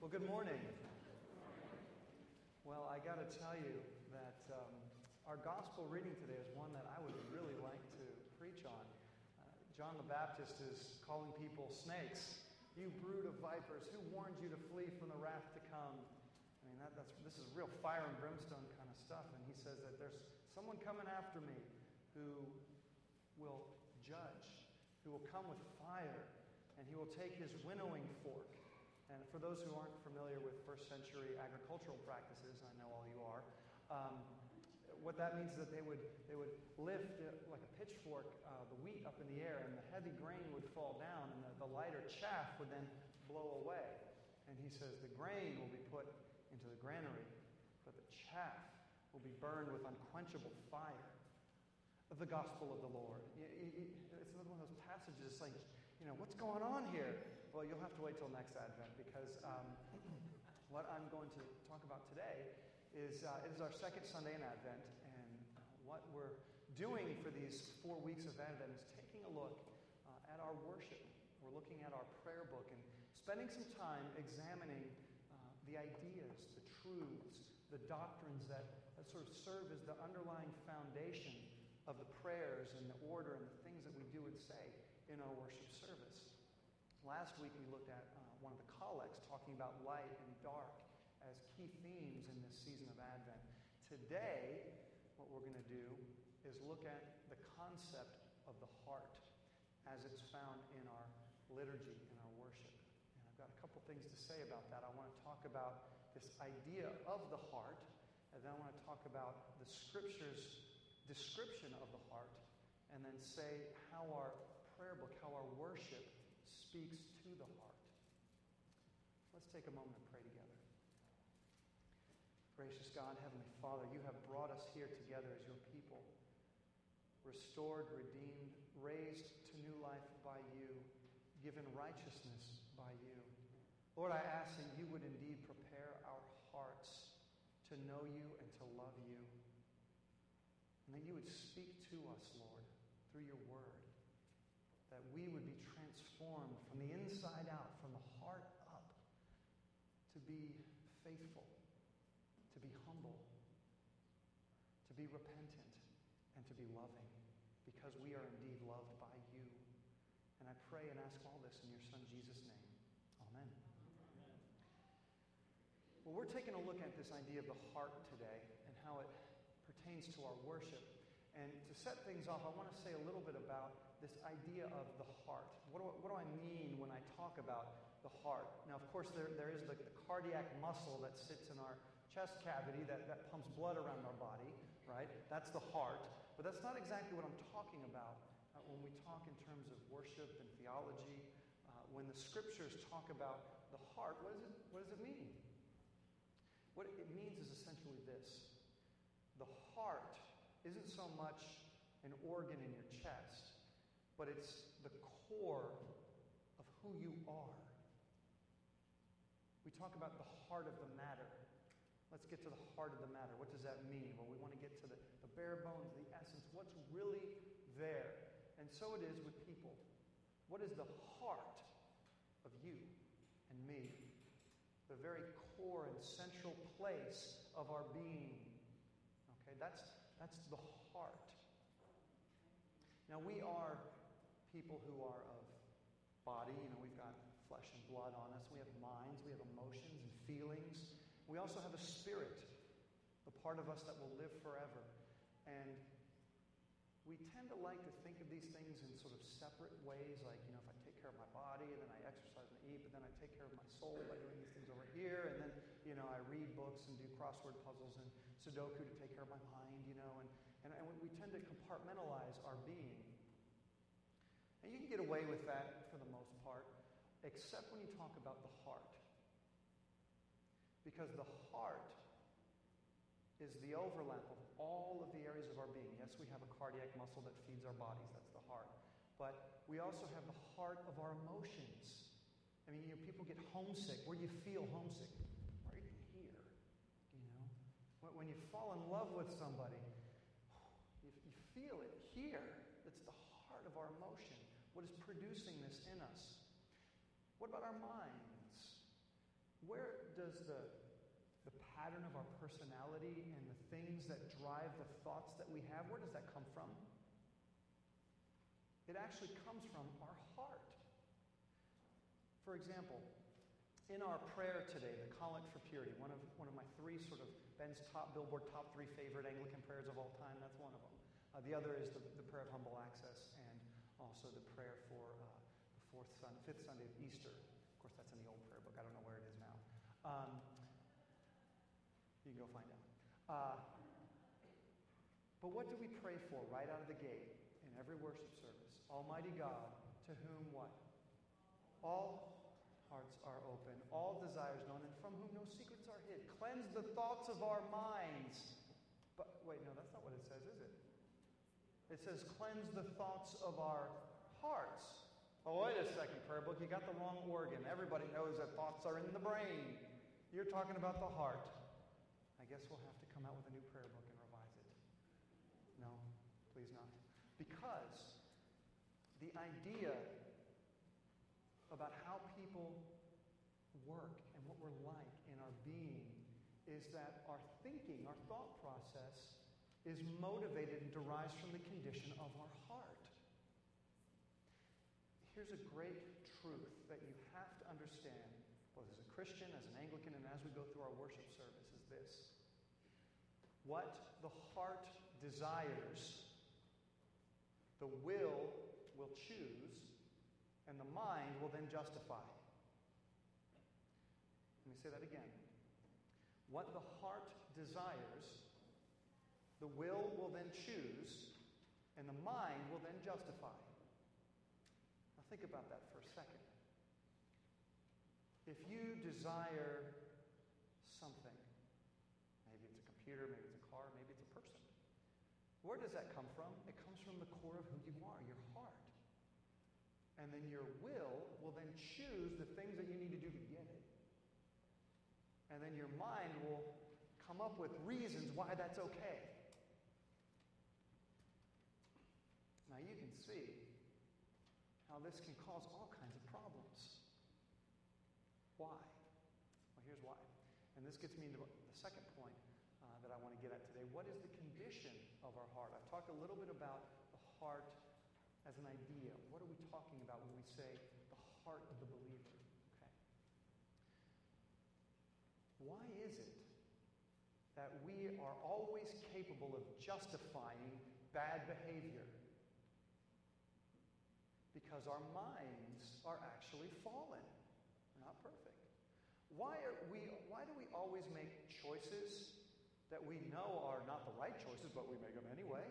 Well, good morning. Well, I got to tell you that our gospel reading today is one that I would really like to preach on. John the Baptist is calling people snakes. You brood of vipers, who warned you to flee from the wrath to come? I mean, this is real fire and brimstone kind of stuff. And he says that there's someone coming after me who will judge, who will come with fire, and he will take his winnowing fork. And for those who aren't familiar with first century agricultural practices, I know all you are, what that means is that they would lift like a pitchfork the wheat up in the air, and the heavy grain would fall down, and the lighter chaff would then blow away. And he says the grain will be put into the granary, but the chaff will be burned with unquenchable fire. Of the gospel of the Lord. It's another one of those passages. It's like, what's going on here? Well, you'll have to wait till next Advent, because what I'm going to talk about today is it is our second Sunday in Advent, and what we're doing for these 4 weeks of Advent is taking a look at our worship. We're looking at our prayer book and spending some time examining the ideas, the truths, the doctrines that sort of serve as the underlying foundation of the prayers and the order and the things that we do and say in our worship service. Last week we looked at one of the collects talking about light and dark as key themes in this season of Advent. Today, what we're going to do is look at the concept of the heart as it's found in our liturgy, in our worship. And I've got a couple things to say about that. I want to talk about this idea of the heart, and then I want to talk about the Scripture's description of the heart, and then say how our prayer book, how our worship speaks to the heart. Let's take a moment and pray together. Gracious God, Heavenly Father, you have brought us here together as your people, restored, redeemed, raised to new life by you, given righteousness by you. Lord, I ask that you would indeed prepare our hearts to know you and to love you. And that you would speak to us, Lord, through your word. That we would be transformed from the inside out, from the heart up, to be faithful, to be humble, to be repentant, and to be loving, because we are indeed loved by you. And I pray and ask all this in your Son Jesus' name. Amen. Amen. Well, we're taking a look at this idea of the heart today and how it pertains to our worship. And to set things off, I want to say a little bit about this idea of the heart. What do I mean when I talk about the heart? Now, of course, there is the cardiac muscle that sits in our chest cavity that pumps blood around our body, right? That's the heart. But that's not exactly what I'm talking about when we talk in terms of worship and theology. When the Scriptures talk about the heart, what does it mean? What it means is essentially this. The heart isn't so much an organ in your chest, but it's the core of who you are. We talk about the heart of the matter. Let's get to the heart of the matter. What does that mean? Well, we want to get to the bare bones, the essence, what's really there. And so it is with people. What is the heart of you and me? The very core and central place of our being. Okay, that's the heart. Now, we are people who are of body. We've got flesh and blood on us. We have minds. We have emotions and feelings. We also have a spirit, the part of us that will live forever. And we tend to like to think of these things in sort of separate ways, like, if I take care of my body, and then I exercise and eat, but then I take care of my soul by doing these things over here, and then, I read books and do crossword puzzles and Sudoku to take care of my mind, and we tend to compartmentalize our being. And you can get away with that for the most part, except when you talk about the heart. Because the heart is the overlap of all of the areas of our being. Yes, we have a cardiac muscle that feeds our bodies. That's the heart. But we also have the heart of our emotions. I mean, people get homesick. Where do you feel homesick? Right here. When you fall in love with somebody, you feel it here. It's the heart of our emotion. What is producing this in us? What about our minds? Where does the pattern of our personality and the things that drive the thoughts that we have, where does that come from? It actually comes from our heart. For example, in our prayer today, the Collect for Purity, one of my three sort of Ben's Billboard top 3 favorite Anglican prayers of all time, that's one of them. The other is the prayer of humble access, and also the prayer for the fifth Sunday of Easter. Of course, that's in the old prayer book. I don't know where it is now. You can go find out. But what do we pray for right out of the gate in every worship service? Almighty God, to whom what? All hearts are open, all desires known, and from whom no secrets are hid. Cleanse the thoughts of our minds. But wait, no, that's not what it says, is it? It says, cleanse the thoughts of our hearts. Oh, wait a second, prayer book, you got the wrong organ. Everybody knows that thoughts are in the brain. You're talking about the heart. I guess we'll have to come out with a new prayer book and revise it. No, please not. Because the idea about how people work and what we're like in our being is that our thinking, our thought process, is motivated and derives from the condition of our heart. Here's a great truth that you have to understand, both as a Christian, as an Anglican, and as we go through our worship service, is this. What the heart desires, the will choose, and the mind will then justify. Let me say that again. What the heart desires, the will then choose, and the mind will then justify. Now think about that for a second. If you desire something, maybe it's a computer, maybe it's a car, maybe it's a person, where does that come from? It comes from the core of who you are, your heart. And then your will then choose the things that you need to do to get it. And then your mind will come up with reasons why that's okay. Now you can see how this can cause all kinds of problems. Why? Well, here's why. And this gets me into the second point that I want to get at today. What is the condition of our heart? I've talked a little bit about the heart as an idea. What are we talking about when we say the heart of the believer? Okay. Why is it that we are always capable of justifying bad behavior? Because our minds are actually fallen. They're not perfect. Why do we always make choices that we know are not the right choices, but we make them anyway?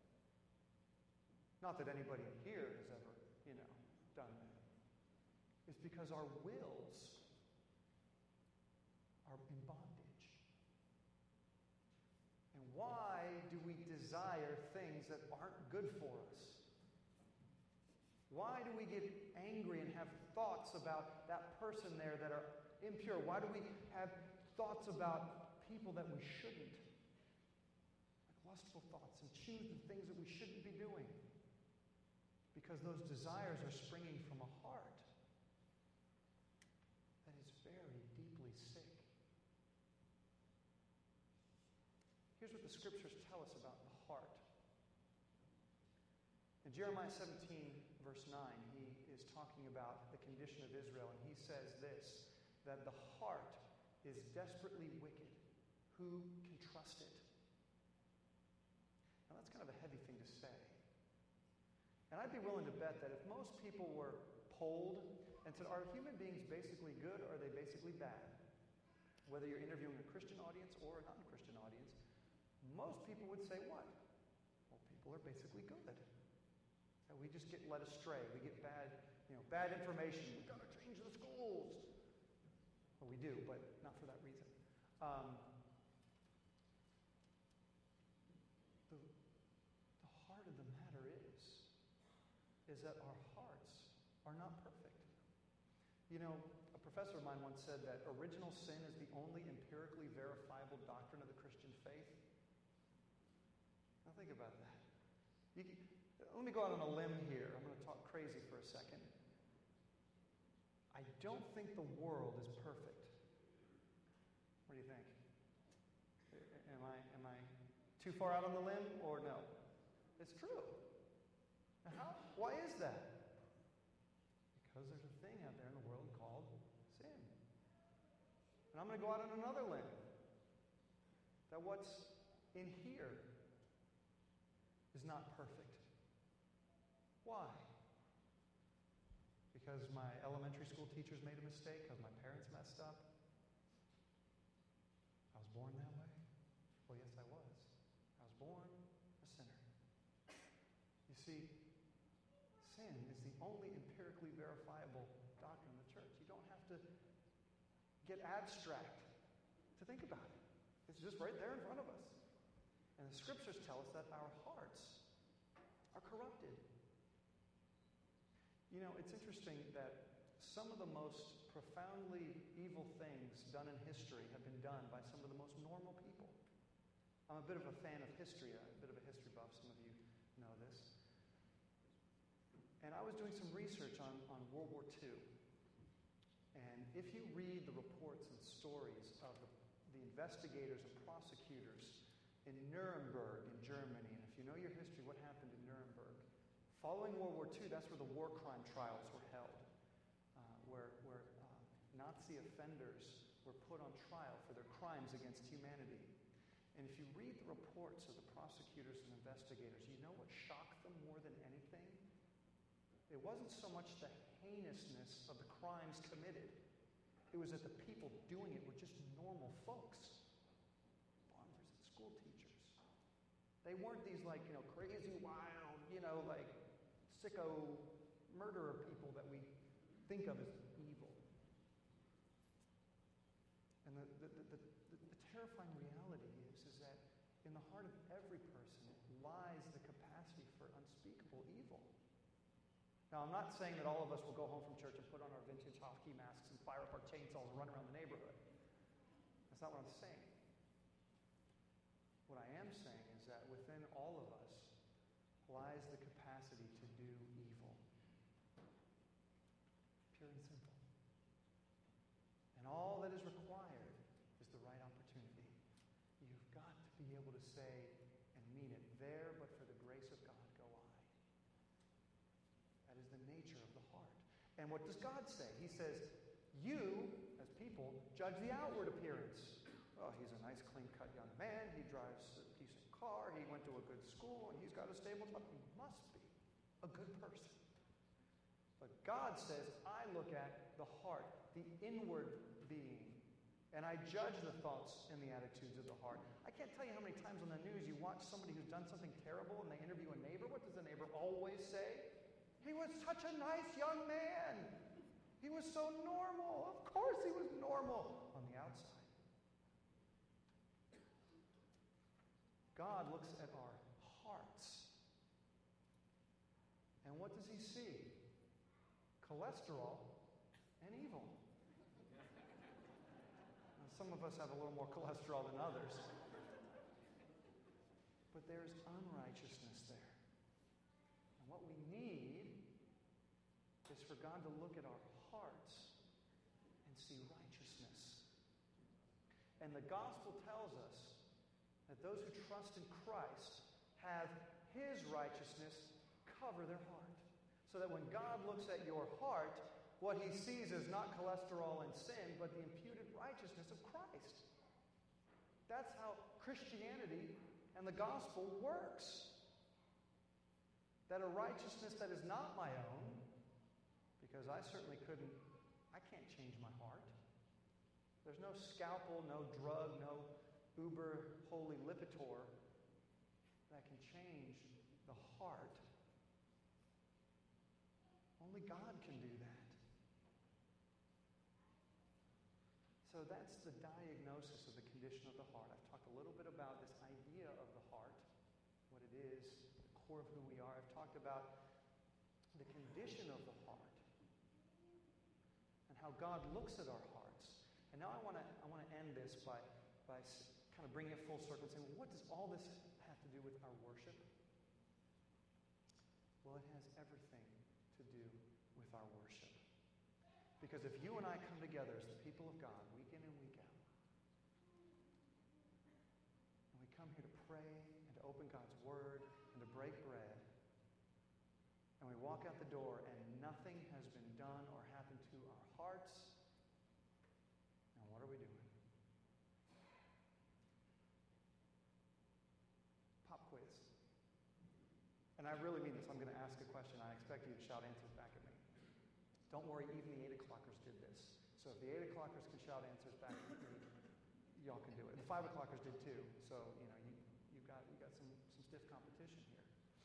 Not that anybody here has ever, done that. It's because our wills are in bondage. And why do we desire things that aren't good for us? Why do we get angry and have thoughts about that person there that are impure? Why do we have thoughts about people that we shouldn't? Like lustful thoughts, and choose the things that we shouldn't be doing. Because those desires are springing from a heart that is very deeply sick. Here's what the scriptures tell us about the heart. In Jeremiah 17, verse 9, he is talking about the condition of Israel, and he says this, that the heart is desperately wicked. Who can trust it? Now that's kind of a heavy thing to say. And I'd be willing to bet that if most people were polled and said, are human beings basically good or are they basically bad? Whether you're interviewing a Christian audience or a non-Christian audience, most people would say what? Well, people are basically good. And we just get led astray. We get bad information. We've got to change the schools. Well, we do, but not for that reason. The heart of the matter is that our hearts are not perfect. A professor of mine once said that original sin is the only empirically verifiable doctrine of the Christian faith. Now think about that. Let me go out on a limb here. I'm going to talk crazy for a second. I don't think the world is perfect. What do you think? Am I too far out on the limb or no? It's true. Now why is that? Because there's a thing out there in the world called sin. And I'm going to go out on another limb. That what's in here is not perfect. Why? Because my elementary school teachers made a mistake? Because my parents messed up? I was born that way? Well, yes, I was. I was born a sinner. You see, sin is the only empirically verifiable doctrine of the church. You don't have to get abstract to think about it. It's just right there in front of us. And the scriptures tell us that our hearts are corrupted. You know, it's interesting that some of the most profoundly evil things done in history have been done by some of the most normal people. I'm a bit of a fan of history, a bit of a history buff. Some of you know this. And I was doing some research on World War II. And if you read the reports and stories of the investigators and prosecutors in Nuremberg in Germany, and if you know your history, what happened in Nuremberg? Following World War II, that's where the war crime trials were held, where Nazi offenders were put on trial for their crimes against humanity. And if you read the reports of the prosecutors and investigators, you know what shocked them more than anything? It wasn't so much the heinousness of the crimes committed. It was that the people doing it were just normal folks. Farmers and school teachers. They weren't these crazy, wild, sicko murderer people that we think of as evil. And the terrifying reality is that in the heart of every person lies the capacity for unspeakable evil. Now, I'm not saying that all of us will go home from church and put on our vintage hockey masks and fire up our chainsaws and run around the neighborhood. That's not what I'm saying. What I am saying is that within all of us lies the capacity to do evil. Pure and simple. And all that is required is the right opportunity. You've got to be able to say and mean it, there, but for the grace of God go I. That is the nature of the heart. And what does God say? He says, you, as people, judge the outward appearance. Oh, he's a nice, clean-cut young man. He drives a decent car. He went to a good school, and he's got a stable job. He must be a good person. But God says, I look at the heart, the inward being, and I judge the thoughts and the attitudes of the heart. I can't tell you how many times on the news you watch somebody who's done something terrible and they interview a neighbor. What does the neighbor always say? He was such a nice young man. He was so normal. Of course he was normal on the outside. God looks at our hearts. And what does he see? Cholesterol and evil. Now, some of us have a little more cholesterol than others. But there's unrighteousness there. And what we need is for God to look at our hearts and see righteousness. And the gospel tells us that those who trust in Christ have his righteousness cover their heart. So that when God looks at your heart, what he sees is not cholesterol and sin, but the imputed righteousness of Christ. That's how Christianity and the gospel works. That a righteousness that is not my own, because I certainly I can't change my heart. There's no scalpel, no drug, no uber holy lipitor that can change the heart. Only God can do that. So that's the diagnosis of the condition of the heart. I've talked a little bit about this idea of the heart, what it is, the core of who we are. I've talked about the condition of the heart and how God looks at our hearts. And now I want to end this by kind of bringing it full circle and saying, well, what does all this have to do with our worship? Well, it has everything to do with our worship. Because if you and I come together as the people of God, week in and week out, pray and to open God's Word and to break bread. And we walk out the door and nothing has been done or happened to our hearts. And what are we doing? Pop quiz. And I really mean this. I'm going to ask a question. I expect you to shout answers back at me. Don't worry, even the 8 o'clockers did this. So if the 8 o'clockers can shout answers back at me, y'all can do it. The 5 o'clockers did too. So, you got some stiff competition here.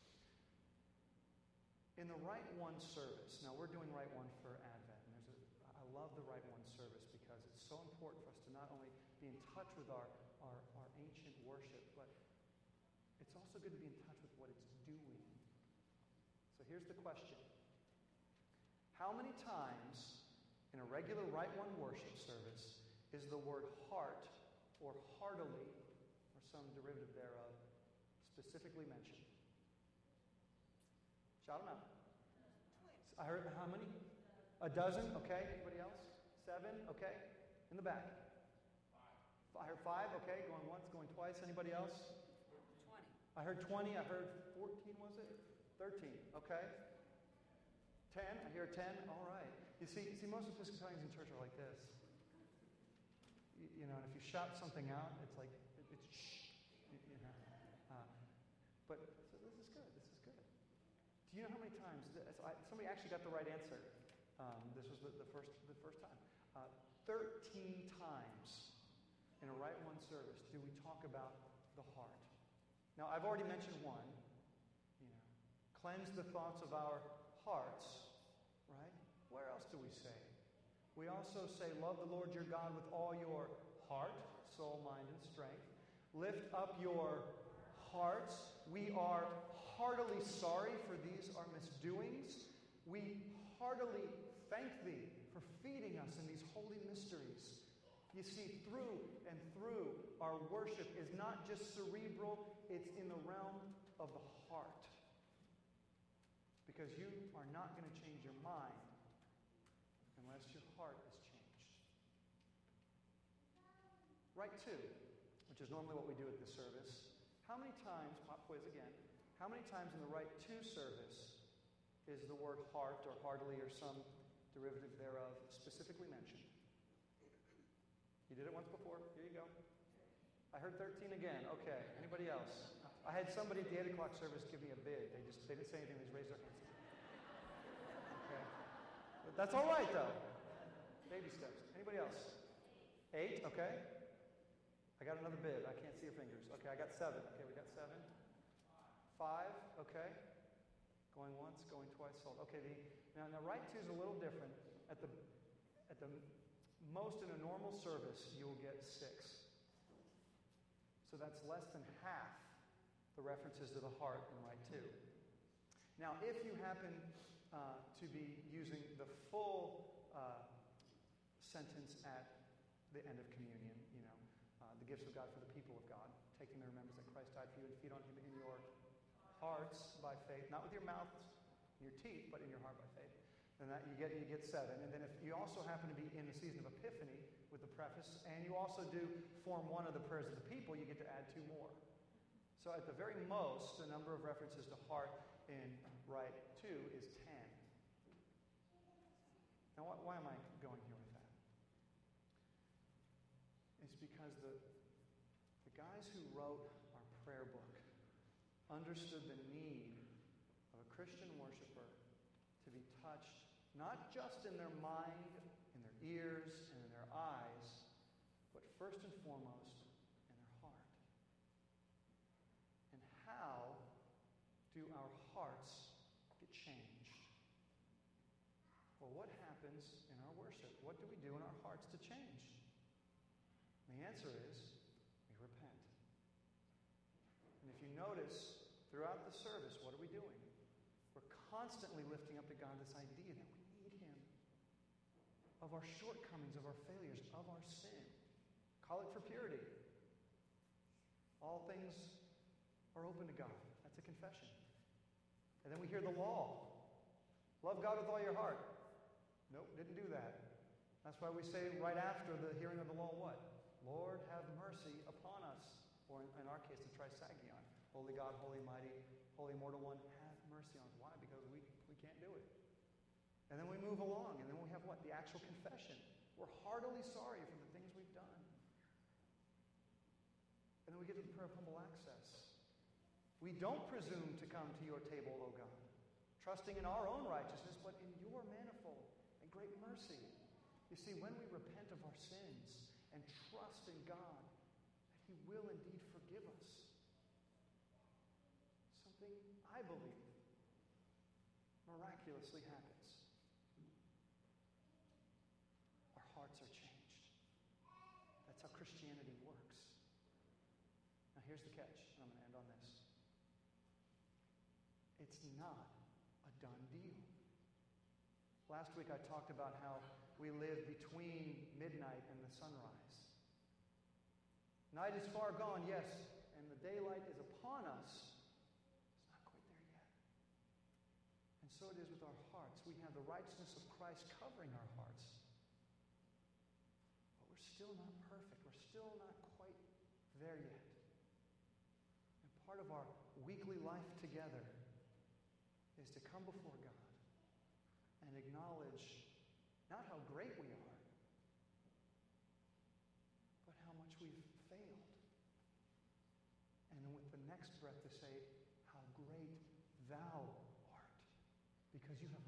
In the Rite One service, now we're doing Rite One for Advent, and I love the Rite One service because it's so important for us to not only be in touch with our ancient worship, but it's also good to be in touch with what it's doing. So here's the question. How many times in a regular Rite One worship service is the word heart or heartily, or some derivative thereof, specifically mentioned? Shout them out. I heard how many? A dozen? Okay. Anybody else? 7? Okay. In the back. 5. I heard 5. Okay. Going once, going twice. Anybody else? 20. I heard 20. I heard 14, was it? 13. Okay. 10. I hear 10. All right. You see, most Episcopalians in church are like this. And if you shout something out, it's like, it's shh. But so this is good. This is good. Do you know how many times somebody actually got the right answer? This was the first time. 13 times in a Rite One service do we talk about the heart. Now, I've already mentioned one. Cleanse the thoughts of our hearts, right? Where else do we say? We also say, love the Lord your God with all your heart, soul, mind, and strength. Lift up your hearts. We are heartily sorry for these our misdoings. We heartily thank thee for feeding us in these holy mysteries. You see, through and through, our worship is not just cerebral, it's in the realm of the heart. Because you are not going to change your mind unless your heart is changed. Rite 2, which is normally what we do at this service. How many times, pop quiz again, how many times in the Rite 2 service is the word heart or heartily or some derivative thereof specifically mentioned? You did it once before. Here you go. I heard 13 again. Okay. Anybody else? I had somebody at the 8 o'clock service give me a bid. They didn't say anything. They just raised their hands. Okay. But that's all right, though. Baby steps. Anybody else? 8. Okay. I got another bid. I can't see your fingers. Okay. I got 7. Okay. We got 7. 5. Okay. Going once, going twice. Sold. Okay. Now Rite 2 is a little different. At the most in a normal service, you will get 6. So that's less than half the references to the heart in Rite 2. Now, if you happen to be using the full sentence at the end of communion, the gifts of God for the people of God, taking the remembrance that Christ died for you and feed on him in your hearts by faith, not with your mouth, your teeth, but in your heart by faith. And that you get 7. And then if you also happen to be in the season of Epiphany with the preface, and you also do form 1 of the prayers of the people, you get to add 2 more. So at the very most, the number of references to heart in Rite 2 is 10. Now, why am I going here with that? It's because the guys who wrote our prayer book understood the need of a Christian worshiper to be touched not just in their mind, in their ears, and in their eyes, but first and foremost in their heart. And how do our hearts get changed? Well, what happens in our worship? What do we do in our hearts to change? And the answer is, we repent. And if you notice, throughout the service, what are we doing? We're constantly lifting up to God this idea that we need him. Of our shortcomings, of our failures, of our sin. Call it for purity. All things are open to God. That's a confession. And then we hear the law. Love God with all your heart. Nope, didn't do that. That's why we say right after the hearing of the law, what? Lord, have mercy upon us. or in our case, the Trisagion. Holy God, holy mighty, holy immortal one, have mercy on us. Why? Because we can't do it. And then we move along, and then we have what? The actual confession. We're heartily sorry for the things we've done. And then we get to the prayer of humble access. We don't presume to come to your table, O God, trusting in our own righteousness, but in your manifold and great mercy. You see, when we repent of our sins and trust in God, that He will indeed forgive us, something I believe miraculously happens. Our hearts are changed. That's how Christianity works. Now here's the catch, and I'm going to end on this. It's not a done deal. Last week I talked about how we live between midnight and the sunrise. Night is far gone, yes, and the daylight is upon us. It's not quite there yet. And so it is with our hearts. We have the righteousness of Christ covering our hearts. But we're still not perfect. We're still not quite there yet. And part of our weekly life together is to come before God and acknowledge not how great we are, but how much we've failed. And then with the next breath to say, how great thou art, because you have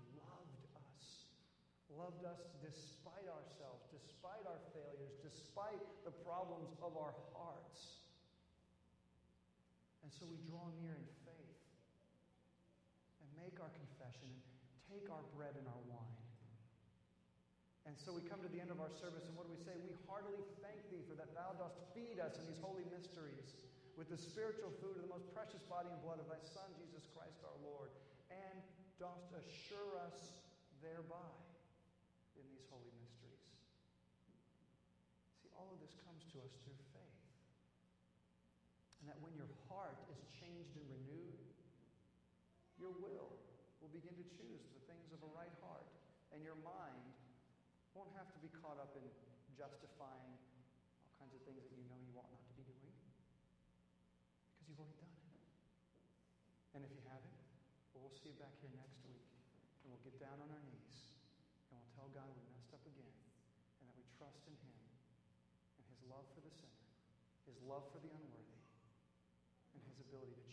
loved us despite ourselves, despite our failures, despite the problems of our hearts. And so we draw near in faith and make our confession and take our bread and our wine. And so we come to the end of our service, and what do we say? We heartily thank Thee for that Thou dost feed us in these holy mysteries with the spiritual food of the most precious body and blood of Thy Son, Jesus Christ our Lord, and dost assure us thereby in these holy mysteries. See, all of this comes to us through faith. And that when your heart is changed and renewed, your will begin to choose the things of a right heart, and your mind won't have to be caught up in justifying all kinds of things that you know you ought not to be doing, because you've already done it. And if you haven't, well, we'll see you back here next week, and we'll get down on our knees, and we'll tell God we messed up again, and that we trust in Him and His love for the sinner, His love for the unworthy, and His ability to